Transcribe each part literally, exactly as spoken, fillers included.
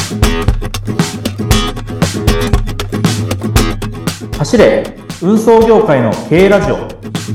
走れ運送業界の経営ラジオ。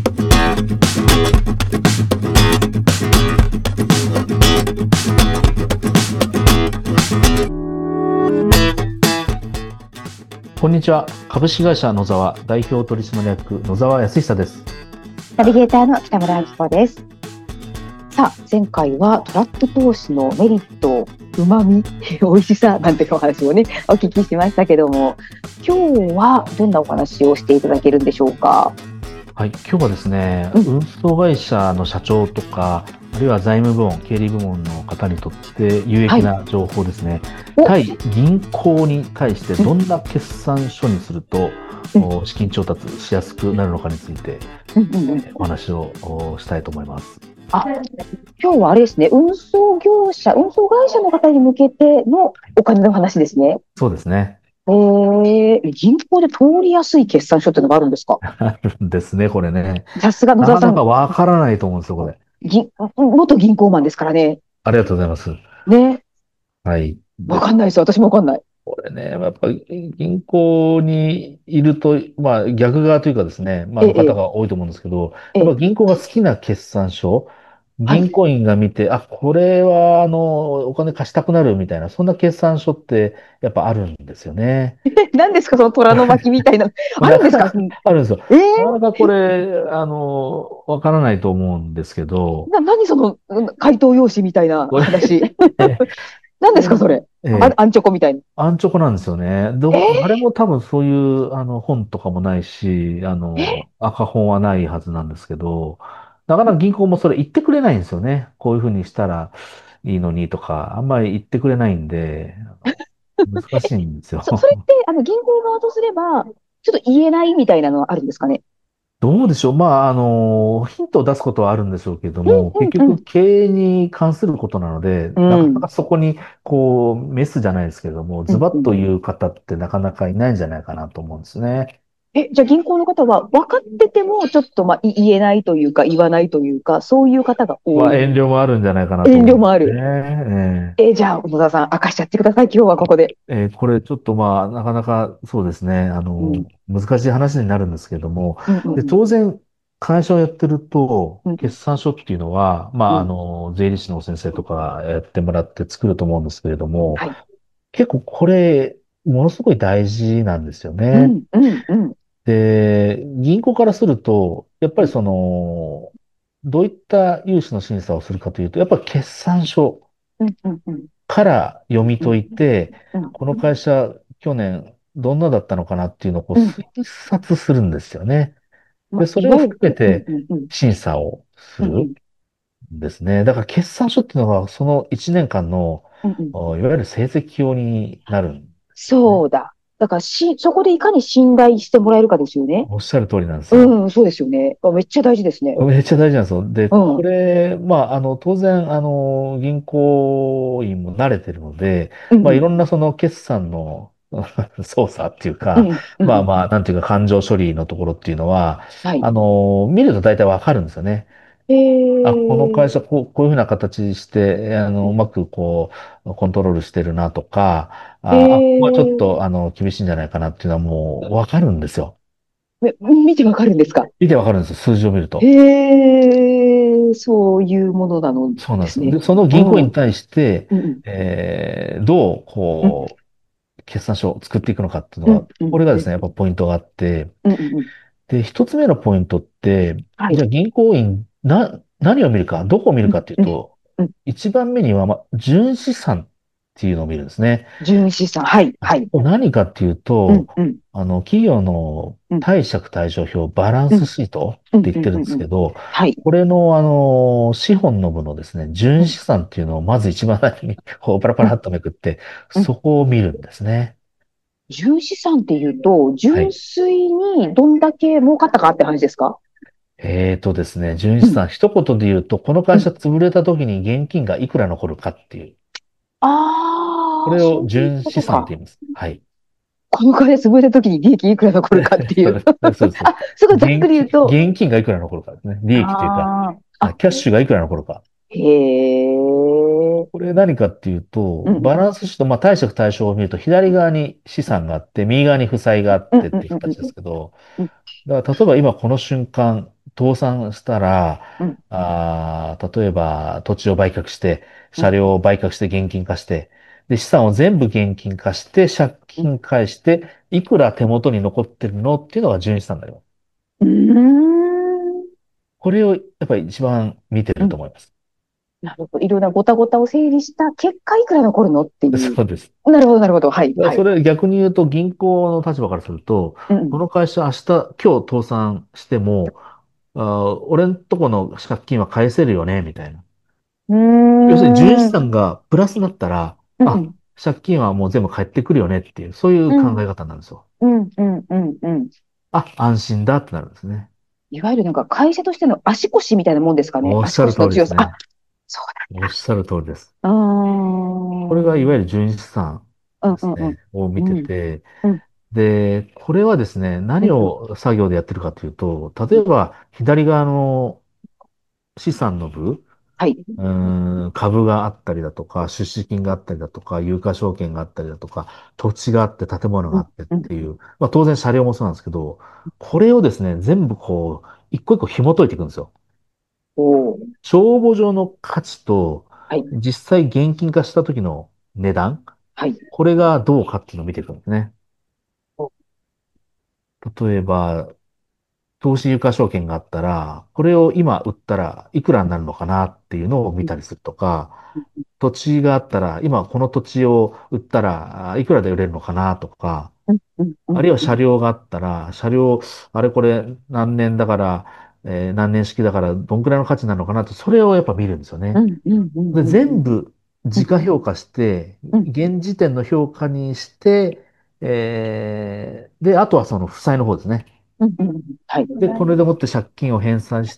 こんにちは。株式会社野沢代表取締役野沢康久です。 ナビゲーターの北村明子です。さあ、前回はトラック投資のメリット、うまみ、美味しさなんていうお話をねお聞きしましたけども、今日はどんなお話をしていただけるんでしょうか。 はい、今日はですね、 うん、 運送会社の社長とか、あるいは財務部門、経理部門の方にとって有益な情報ですね。 お対銀行に対してどんな決算書にすると、お資金調達しやすくなるのかについて、 うんうんうん、 お話をおしたいと思います。 あ、今日はあれですね、運送業者、運送会社の方に向けてのお金の話ですね。 そうですね。 えー、銀行で通りやすい決算書っていうのがあるんですか？ あるんですね、これね。 さすが野なかなか沢さん、 わからないと思うんですよ、これ。 銀元銀行マンですからね。 ありがとうございます。 ね、 はい。 わで、 かんないです。私もわかんない。 これね、やっぱり銀行にいると、まあ逆側というかですね、まあええ、 の方が多いと思うんですけど、 ええ、 やっぱ銀行が好きな決算書、 はい。 銀行員が見て、あ、これはあの、お金貸したくなるみたいな、そんな決算書ってやっぱあるんですよね。 何ですか、その虎の巻みたいな。あるんですか？ なかなかあるんですよ。 ええなかなかこれ、あの、わからないと思うんですけど、 な、何その、うん回答用紙みたいなこれ、 話。何ですか、それ。あ、 ええアンチョコみたいな。 アンチョコなんですよね。ど、誰えも多分そういうあの本とかもないし、あー、えの、赤本はないはずなんですけど、なかなか銀行もそれ言ってくれないんですよね。こういうふうにしたらいいのにとか、あんまり言ってくれないんで、あの難しいんですよ。 そ、それって、あの、銀行側とすれば、ちょっと言えないみたいなのはあるんですかね。 どうでしょう。まあ、あの、ヒントを出すことはあるんでしょうけれどうも、結んうん局経営に関することなので、 うん。うん。 なかなかそこに、こう、メスじゃないですけれども、ズバッとうんうん。 言う方ってなかなかいないんじゃないかなと思うんですね。 え、じゃあ銀行の方は分かってても、ちょっと、まあ、い言えないというか、言わないというか、そういう方が多い。 は遠慮もあるんじゃないかなと遠思うんです慮もある。 ね。 え、じゃあ、小野田さん、明かしちゃってください。今日はここで。 えーえーこれちょっとまあ、なかなかそうですね、あの、 うん。 難しい話になるんですけれども、で、 うんうん当然、会社をやってると、 うん。 決算書っていうのは、まあ、あうん。 の、税理士の先生とかやってもらって作ると思うんですけれども、 はい。 結構これ、ものすごい大事なんですよね。 うん、うん、うん。 で、銀行からすると、やっぱうん、 りその、どういった融資の審査をするかというと、やっぱり決算書うん、うん、うん。 から読みうん、 解いて、 うん、 この会社、去年、どんなだったのかなっていうのをこううん。 推察するんですよね。で、 まあ、 それをいわゆる、 含めてうん、うん、うん。 審査をすうん、うるん。 んですね。だから決算書っていうのが、そのいちねんかんの、 うん、うん。 おいわゆる成績表になるんですよね。 そうだ。だからし、そこでいかに信頼してもらえるかですよね。 おっしゃる通りなんですよ。 うん、そうですよね。あ、めっちゃ大事ですね。 めっちゃ大事なんですよ。で、 うん、 これ、まあ、あの、当然、あの、銀行員も慣れてるので、 うん、 まあ、いうん、 ろんなその決算の操作っていうか、 うん、うん。うん。 まあまあ、なんていうか、感情処理のところっていうのは、 はい。 あの、見ると大体わかるんですよね。 えあ、この会ー、 社、こう、こういうふうな形して、あの、うまくこう、コントロールしてるなとか、 えあ、あここはちょっー、 と、あの、厳しいんじゃないかなっていうのはもうわかるんですよ。 め見てわかるんですか？ 見てわかるんですよ、数字を見ると。 へえ、そういうものなのそうなんですよ。 ですね。 で、そのうん、うん、 銀行員に対して、 うん、 えー、どう、 うん、 こう、決算書を作っていくのかっていうのが、 うん、うん、うん、 これがですね、やっぱポイントがあって、 うん、うん。 で、一つ目のポイントって、 はい。 じゃあ銀行員、な、何を見るか、どこを見るうん、 かっていううん、 と、 うん。 一番目には、まあ、純資産っていうのを見るんですね。 純資産。はい、 はい。 はい。 何かっていううん、 と、 うん、 あの、企業のうん、 貸借対照表、バランうん、 スシートうん、うん、 って言ってるんでうん。うん。 すけど、 はい。 これの、あの、資本の部のですね、 うん、 純資産っていうのをまず一番前に、こう、パラパうん、 ラっとめくって、 うん。 そこを見るんですね。 純資産っていうと、純はい。 粋にどんだけ儲かったかって話ですか？ えーとですね、純うん、 資産、一言で言うと、このうん。 会社潰れた時に現金がいくら残るかっていう、こああ、 れをそういう純資ことか。 産って言います。はい。 この会社潰れた時に利益いくら残るかっていう。 そうです。そうです。 あ、すごいざっく現金、 り言うと、 現金がいくら残るかですね。利益というか、 ああ、あ、 あキャッシュがいくら残るか。 へえ。 これ何かっていうと、 うん、 バランスシート、まあ貸借対照を見ると、左側に資産があって、右側に負債があっうん、うん、 てっていう形ですけど、 うん、 だから例えば今この瞬間、倒産したら、 うん、 あー例えば土地を売却して、 うん、 車両を売却して現金化して、で、資産を全部現金化して、借うん、 金返して、いくら手元に残ってるのっていうのが純資産になります。 うーん、 これをやっぱり一番見てうん。 ると思います。 なるほど。いろんなごたごたを整理した結果、いくら残るのっていう。 そうです。 なるほど、なるほど。はい、はい。 だからそれ逆に言うと銀行の立場からすると、 うん、 この会社明日、今日倒産しても、あー俺んとこの借金は返せるよね、みたいな。 う要するに純資ん。うーん、 産がプラスになったら、あ、 うん、 借金はもう全部返ってくるよねっていう、そういううん、 考え方なんですよ。 うん、うん、うん、うん。 あ、安心だってなるんですね。 いわゆるなんか会社としての足腰みたいなもんですかね。足おっしゃる腰の強さ。あ、 通りですね。 そうおっしゃる通りです。 だ。うーこれがいわゆるん。 純資産うん、うん、うん。 ですね、を見てうん、 て、 うん、 で、これはですね、 うん、 何うん。 を作業でやってるかというと、 うん、 例えば左側の資産の部、 はい。 うーん、株があったりだとか、出資金があったりだとか、有価証券があったりだとか、土地があって、建物うん、 があってっうん。 ていう、まあ当然車両もそうなんですけど、これをですね、全部こう、一個一個紐解いていくんですよ。 おー。 帳簿上の価値と、 はい。 実際現金化した時の値段、 はい。 これがどうかっていうのを見ていくんですね。 お、 例えば、投資有価証券があったら、これを今売ったらいくらになるのかなっていうのを見うん、 たりするとか、 うん、 土地があったら、今この土地を売ったらあいくらで売れるのかなとか、 うん、うん、うん、 あるいはうん、 車両があったら、車両、あれこれ何年だから、えー何年式だからどんくらいの価値なのかなと、それをやっぱ見るんですよね。 うん、うん、うん、 で、 うん、うん、 全部時価評価して、 うん、 現時点の評価にして、えーで、あとはその負債の方ですね。 うん、うん、はい。 で、これでもって借金を返済して、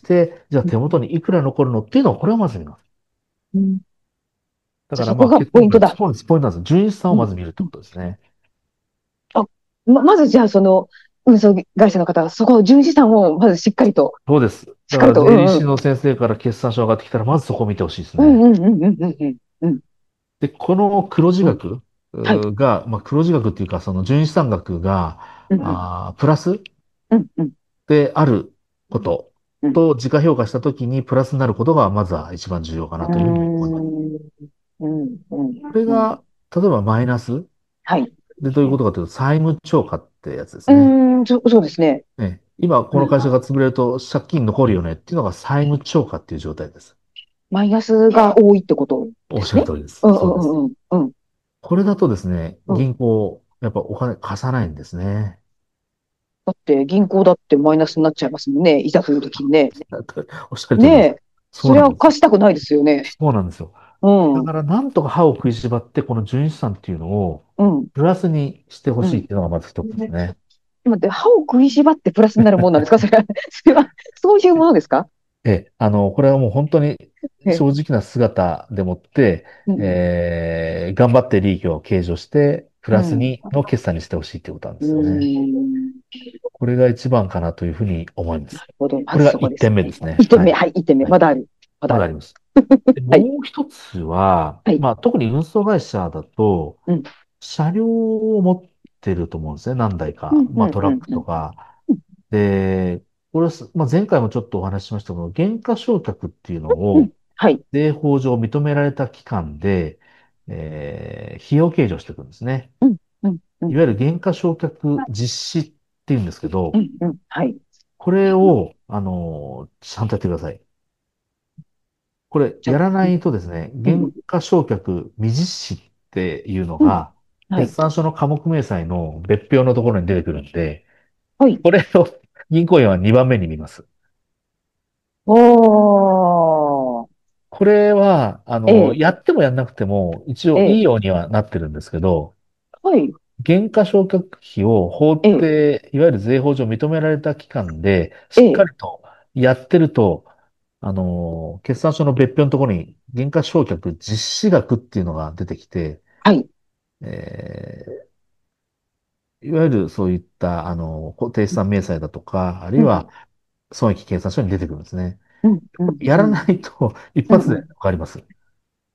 じゃあ手元にいくら残るのっていうのを、これをまず見ます。 うん、 だからまあじゃあそこが結論から、 ポイントだ。 そうです。ポイントなんです。純資産をうん、 まず見るってうん。 ことですね。 あ、ま、まずじゃあその運送会社の方は、そこを純資産をまずしっかりと、 そうです。だからしっかりと、うんうん。 税理士の先生から決算書上がってきたら、まずそこを見てほしいですね。 うんうんうんうんうんうん。うんで、この黒字うん。 額はい。 うーが、まあ黒字額っていうか、その純資産額が、 うんうん。 あープラスうんうん。 であることうん。 と自家評価したときにプラスになることが、まずは一番重要かうーなというふうに思います。 ん。うんうんうん。 これが、例えばマイナスはい。 で、どういうことかというと、債務超過ってやつですうね。 ーん、そ、そうですね。 ね、今、こうん。 の会社が潰れると借金残るよねっていうのが債務超過っていう状態です。 マイナスが多いってことおっしゃるですね。 通りです。 うんうそうです。 んうんうん。うん。 これだとですね、 うん。 銀行、やっぱお金貸さないんですね。 だって銀行だってマイナスになっちゃいますもんね。いざという時にね。 おっしゃる通りです。 ねえ。それはそうなんです。 貸したくないですよね。 そうなんですよ。 うん。うん。 だから、なんとか歯を食いしばって、この純資産っていうのをうん。 プラスにしてほしいっね、 ていうのがまず一つですね。 待って、歯を食いしばってプラスになるもんなんですか？それは、それは、そういうものですか？ ええ、あの、これはもう本当にえ、 正直な姿でもって、 うん、 えー頑張って利益を計上して、プラスうん、 にの決算にしてほしいということなんでうすよね。 ん。 これが一番かなというふうに思います。 なるほど。まこれがずそこ 1点目でですね。 すね。 一点目、 はい。 はい、一点目。 はい。 まだある。まだある。 まだあります。で、 はい、 もう一つは、 はい、 まあ、特に運送会社だと、 うん、 車両を持ってると思うんですね。何台か。 うん、うん、 まあ、トうん、 ラックとか。 うん、 で、これす、まあ、前回もちょっとお話ししましたけど、減価償却っていうのうん、 を、 はい、 税法上認められた期間で、えー費用計上していくんですね。 うん、うん、うん、 いわゆる減価償却実施っていうんですけど、 うん、うん、はい。 これを、あの、ちゃんとやってください。これ、 じゃ、 やらなうん、 いとですね、 うん、 減価償却未実施っていうのうん、 が、 はい、 決算書の科目明細の別表のところに出てくるんで、 はい。 これを銀行員はにばんめに見ます。 おー、 これは、あの、 ええ、 やってもやんなくても、一応ええ、 いいようにはなってるんですけど、 はい、 減価償却費を法ええ、 定、いわゆる税法上認められた期間で、しっかええ、 りとやってると、あの、決算書の別表のところに、減価償却実施額っていうのが出てきて、 はい、 えーいわゆるそういった、あの、固定資産明細だとか、あるうん、 いは損益計算書に出てくるんですね。 うん、うん、 やらなうん、 いと一うん、うん。 発でわかります。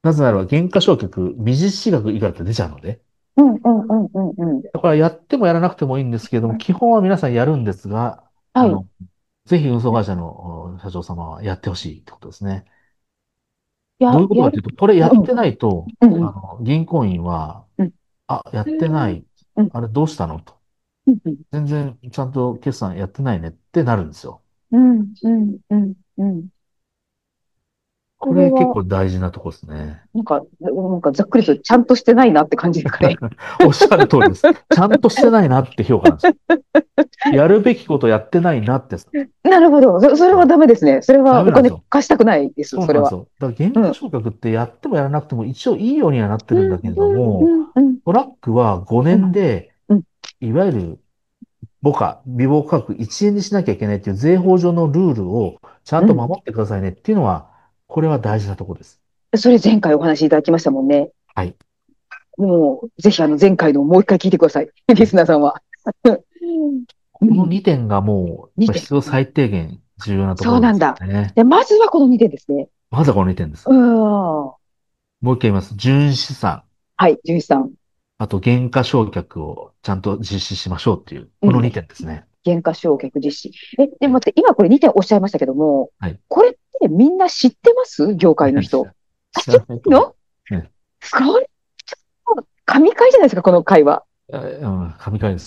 なぜならば、減価償却、未実施額以下って出ちゃうので。 うんうんうんうんうん。 だからやってもやらなくてもいいんですけれども、基本は皆さんやるんですが、 はい。 あの、ぜひ運送会社のお社長様はやってほしいってことですね。どうや、やる。 いうことかというと、これやうんってないと、 うんうんあの、銀行員は、 うんあ、やっうんてない。 うんあれどうしたのと。 うん全然ちゃんと決算やってないねってなるんですよ。 うんうんうんうん。ここれ結れは、 構大事なとこですね。 なんか、なんかざっくりとちゃんとしてないなって感じですかね。 おっしゃる通りです。ちゃんとしてないなって評価なんですよ。やるべきことやってないなって。 なるほど。そ、それはダメですね。それはお金ダメなんですよ。 貸したくないです。それは。 そうなんですよ。だから原うん。 価償却ってやってもやらなくても一応いいようにはなってうんるんだけれどうんも、 うんうんトラックは5 うん年で、 うんいわゆる母価、微々価格いちえんにしなきゃいけないっていう税法上のルールをちゃんとうん。 守ってくださいねっていうのは、これは大事なところです。 それ前回お話しいただきましたもんね。 はい。 もう、ぜひあの前回のもう一回聞いてください。リはい。 スナーさんは。うこのん。 にてんがもう、 にてん。 必要最低限重要なところですそうなんだ。 よね。 で、まずはこのにてんですね。 まずはこのにてんです。 うん。はもう一回言います。純資産、 い、じゅういちさん。 あと減価償却をちゃんと実施しましょうっていう、 うん。 このにてんですね。 減価償却実施。え、ではい。 も待って、今これにてんおっしゃいましたけども、 はい。 これってみんな知ってます業いや、 界の人。 知らあ、 知知ってらないと思るのう。ね。 すごい。ちょっと神回じゃないですか、この会話。 あうん、神回です。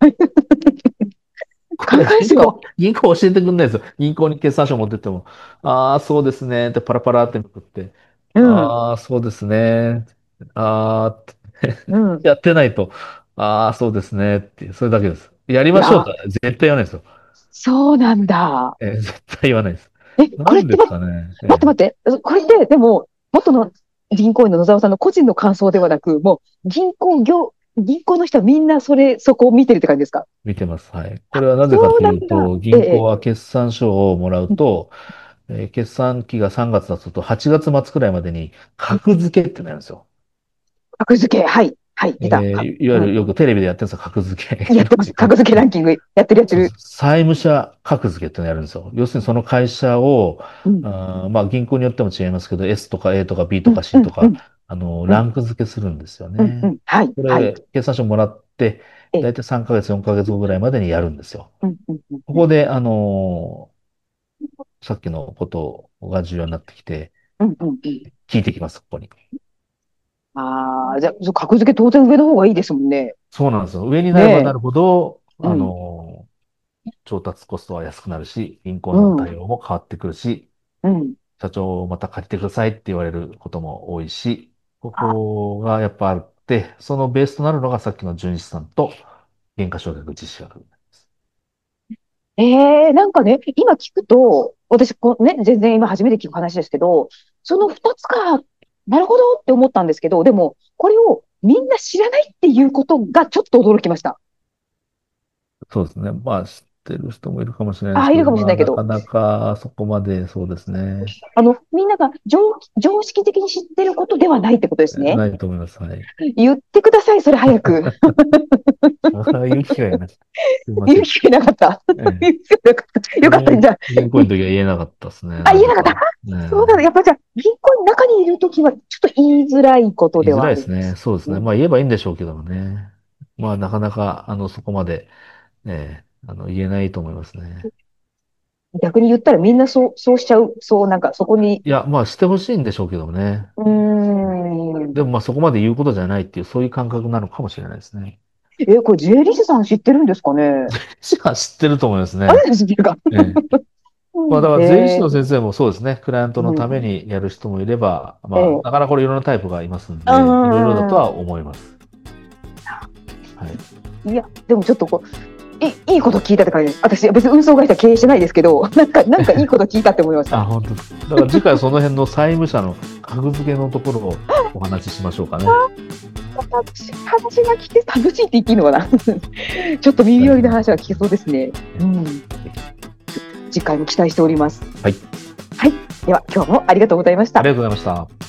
こ神れ回ですよ。 銀行、銀行教えてくんないですよ。銀行に決算書持ってっても、ああ、そうですね。ってパラパラってめくって、 うん、 ああ、そうですね。ああ、ってうん。 やってないと、ああ、そうですね。っていう、それだけです。やりいや、 ましょうとは絶対言わないですよ。 そうなんだ。 えー絶対言わないです。 え、こなんでれってま、 すかね。えー待って待って。これって、でも、元の銀行員の野沢さんの個人の感想ではなく、もう、銀行業、銀行の人はみんなそれ、そこを見てるって感じですか？ 見てます。はい。こあ、 れはなぜかそうとなんだ。 いうと、 ええ、 銀行は決算書をもらううんと、えー決算期がさんがつだとはちがつ末くらいまでにうん。 格付けってなるんですよ。 格付け、はい、はい、 え出た。か、 ーいわゆうん。 るよくテレビでやってるんですよ、格付け。 やってます。 どういう格格付けラ付け。 ンキング、やってるやってる。 そうです。債務者格付けってのをやるんですよ。要するにその会社を、 うん、 あーまあ銀行によっても違いますけど、S とか A とか B とかうん、う C とん、うか、 ん、 あの、 うん、 ランク付けするんですようん、うね。 ん、はい、はい。 これ、決算書もらって、 ええ、 だいたいさんかげつ、よんかげつごぐらいまでにやるんですよ。 うん、うん、うん、うん、 ここで、あのーさっきのことが重要になってきて、 うん、うん。うん。 聞いてきます、ここに。 ああ、じゃあ、そう格付け当然上の方がいいですもんね。 そうなんですよ。上になればなねるほど、 え。うあん、 のー調達コストは安くなるし、銀行うのん、 対応も変わってくるし、 うん。 社長また借りてくださいって言われることも多いし、こあ、 こがやっぱあって、そのベースとなるのがさっきの純資産と減価償却実施額です。 ええ、なんかね、今聞くと、私こうね、全然今初めて聞く話ですけど、その二つか、なるほどって思ったんですけど、でも、これをみんな知らないっていうことがちょっと驚きました。 そうですね。まあ、知ってる人もいるかもしれないでああ、いすけど、 るかもしれまあ、 ないけど、 なかなかそこまでそうですね。 あの、みんなが常、常識的に知ってることではないってことですね。 ないと思います。はい。 言ってください、それ早く。 ああいう機会がない。すいません。 言う機会なかった。 ええ。 言う機会なかった。よかった、 銀、 じゃあ。 銀行員の時は言えなかったですね。 あ、 な言えなかった。 ぜか。ねそうなの。やっぱじゃあ、銀行の中にいるときは、ちょっと言いづらいこと言いづではあらいですね。 るんです。 そうですね。 うん。 まあ言えばいいんでしょうけどもね。まあなかなか、あの、そこまで、ええ、あの、言えないと思いますね。 逆に言ったらみんなそう、そうしちゃう。そう、なんかそこに、 いや、まあしてほしいんでしょうけどもね。 うーん。 でもまあそこまで言うことじゃないっていう、そういう感覚なのかもしれないですね。 え、これ税理士さん知ってるんですかね？ しか知ってると思いますあね。 れ知ってるか。 ええ。まあだから税理士えの先生もそうですね。クライアントー、 のためうん。 にやる人もいれば、 えまあ、 ー、 なかなかこれいろんなタイプがいますんうで、いろいろだとはー思います。はい。 ん。いや、でもちょっとこう、いい、いいこと聞いたって感じです。私、別に運送会社経営してないですけど、なんか、なんかいいこと聞いたって思いましあ、 た。 本当です。だから次回その辺の債務者の格付けのところをお話ししましょうかね。 楽しい話が聞け、楽しいって言っていいのかな。ちょっと耳寄りな話が聞けそうですね。うん。次回も期待しております。 はい。 はい。では、今日もありがとうございました。 ありがとうございました。